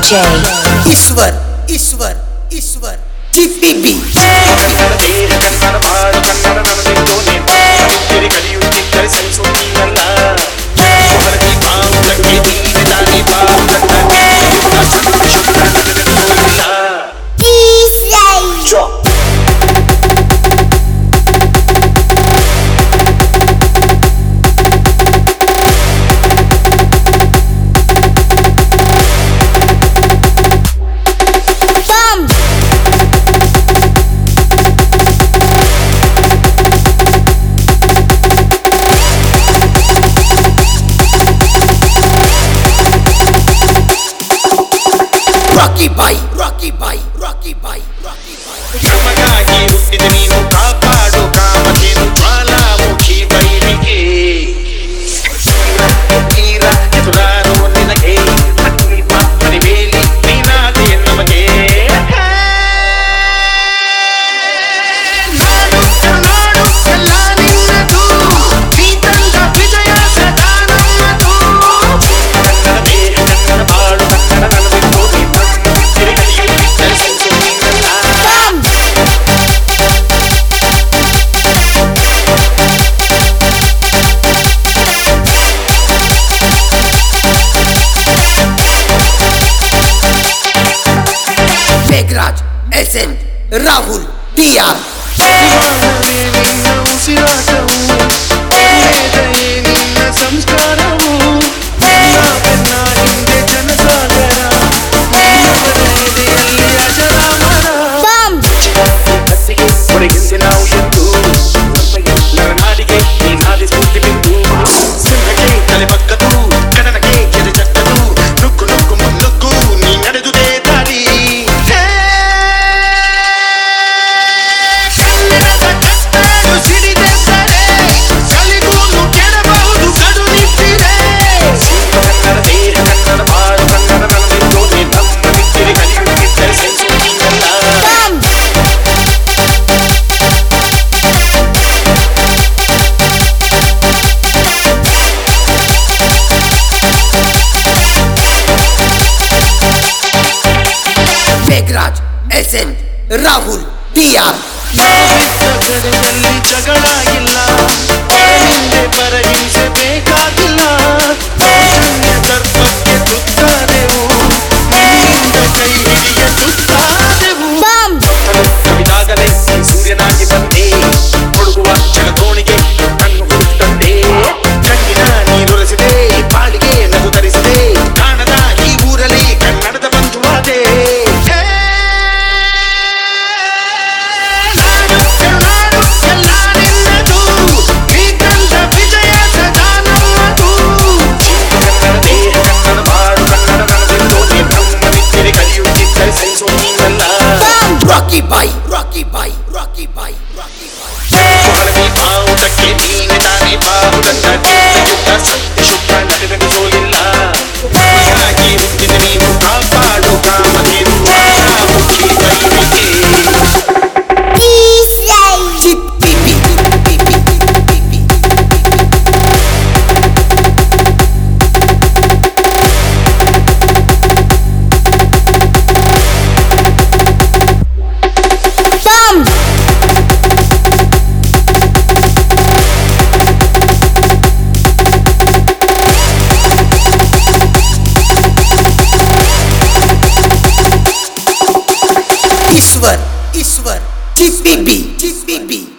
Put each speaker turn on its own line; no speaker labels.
DJ Iswar Iswar Iswar TPB Rocky Bhai, Rocky Bhai, Rocky Bhai, Rocky Bhai.
Yamagaki huttide neenu kaapadu kaamathenu ಜ್ವಾಲಾಮುಖಿ ಬೈಲಿಗೆ ತೀರಾ ಎದುರಾರು ನಿನಗೆ ಅಗ್ನಿಪ ಮರಿಬೇಲಿ ನೀನಾದೆ ನಮಗೆ ನಾಡು ಕರುನಾಡು ಎಲ್ಲ ನಿನ್ನದು ನೀ ತಂದ ವಿಜಯ ಸದಾ ನಮ್ಮದು ಕನ್ನಡ ದೇಹ ಕನ್ನಡ ಬಾಳು Kannada ನಲವಿತ್ತು
Megraj, SN, Rahul, PR. Megraj, SN, Rahul, PR.
ಜಗಳ ಇಲ್ಲ ಹಿಂದೆ ಬರಹಿಂಸೆ ಬೇಕಾಗಿಲ್ಲ ದರ್ಪಕ್ಕೆ ತುತ್ತಾದೆವು ನಿನ್ನಿಂದ ಕೈ ಹಿಡಿಯ ತುತ್ತಾದೆವು ಕವಿದಾಗಲೇ ಸೂರ್ಯನಾಗಿ ಬಂದೆ ಹುಡುಗುವ ಜಗದೋಣಿಗೆ ಕಣ್ಣು ಹುಟ್ಟಂದೆ ಕಣ್ಣಿನ ನೀರೊರೆಸಿದೆ ಬಾಳಿಗೆ ನಗು ತರಿಸಿದೆ ಕಾಣದ ಈ ಊರಲ್ಲಿ ಕನ್ನಡದ ಬಂಧುವಾದೆ
Rocky Bhai, Rocky Bhai, Rocky Bhai, Rocky Bhai.
ಸುಮಲಗಿ ಬಾವುಟಕ್ಕೆ ನೀನೆ ತಾನೇ ಬಾವುಟಂತ ಯುದ್ಧ ಸತ್ಯ ಶುದ್ಧ ನಡೆದು ಸೋಲಿಲ್ಲ ಹೀಗಾಗಿ ಹುಟ್ಟಿದ ನೀನು ಕಾಪಾಡು ಕಾಮಧೇನು ಜ್ವಾಲಾಮುಖಿ ಬೈಲಿಗೆ
Iswar, Iswar, TPB, TPB.